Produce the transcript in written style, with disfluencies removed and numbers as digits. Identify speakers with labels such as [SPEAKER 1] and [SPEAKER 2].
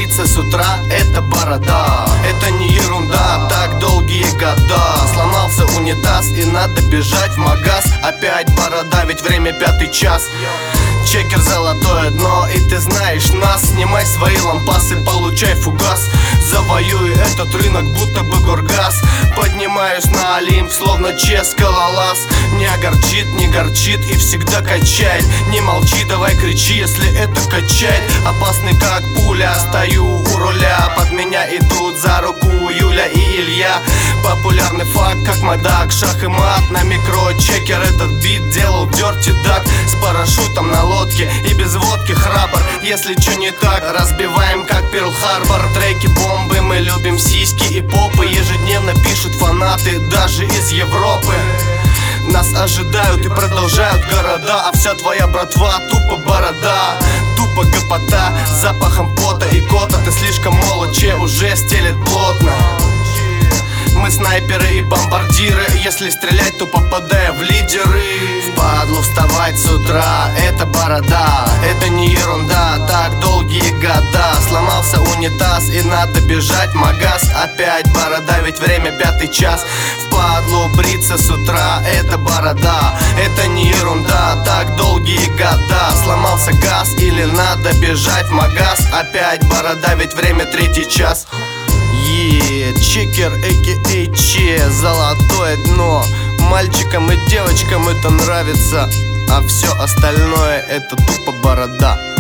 [SPEAKER 1] бриться с утра, это борода. Это не ерунда, так долгие года. Сломался унитаз и надо бежать в магаз. Опять борода, ведь время 5 час. Чекер золотое дно, и ты знаешь нас. Снимай свои лампасы, получай фугас. Завоюй этот рынок, будто бы Горгаз. Поднимаюсь на Олимп, словно чес скалолаз. Не огорчит, не горчит и всегда качает. Не молчи, давай кричи, если это качает. Опасный как пуля, стою у руля. Под меня идут за руку Юля и Илья. Популярный факт, как Мадак, шах и мат. На микро чекер этот бит делал Dirty Duck. С парашютом на лодке и без водки храбр. Если чё не так, разбиваем как Перл-Харбор. Треки бомбы, мы любим сиськи и попы. Ежедневно пишут фанаты, даже из Европы. Нас ожидают и продолжают города. А вся твоя братва тупо борода, тупо гопота, с запахом пота и кота. Ты слишком молод, че уже стелет плотно. Мы снайперы и бомбардиры. Если стрелять, то попадая в лидеры. Впадлу вставать с утра, это борода. Это не ерунда, так долгие года. Сломался унитаз и надо бежать в магаз. Опять борода, ведь время 5 час. Впадлу бриться с утра, это борода. Это не ерунда, так долгие года. Сломался газ или надо бежать в магаз. Опять борода, ведь время 3 час. Чекер, а.к.а. Че, золотое дно. Мальчикам и девочкам это нравится, а все остальное это тупо борода.